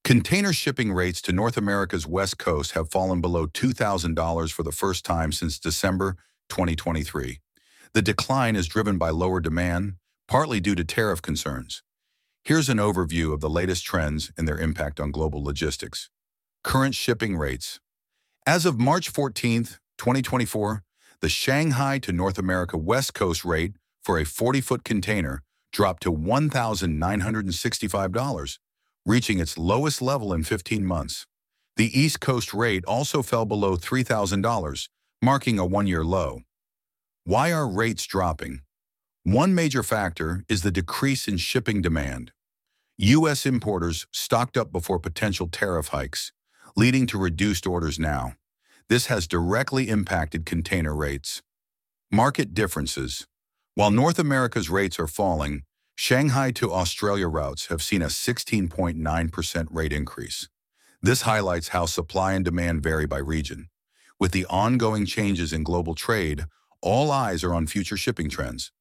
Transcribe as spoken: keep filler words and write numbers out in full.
Container shipping rates to North America's West Coast have fallen below two thousand dollars for the first time since December twenty twenty-three. The decline is driven by lower demand, partly due to tariff concerns. Here's an overview of the latest trends and their impact on global logistics. Current shipping rates. As of March fourteenth, twenty twenty-four, the Shanghai to North America West Coast rate for a forty-foot container dropped to one thousand nine hundred sixty-five dollars, reaching its lowest level in fifteen months. The East Coast rate also fell below three thousand dollars, marking a one-year low. Why are rates dropping? One major factor is the decrease in shipping demand. U S importers stocked up before potential tariff hikes, leading to reduced orders now. This has directly impacted container rates. Market differences. While North America's rates are falling, Shanghai to Australia routes have seen a sixteen point nine percent rate increase. This highlights how supply and demand vary by region. With the ongoing changes in global trade, all eyes are on future shipping trends.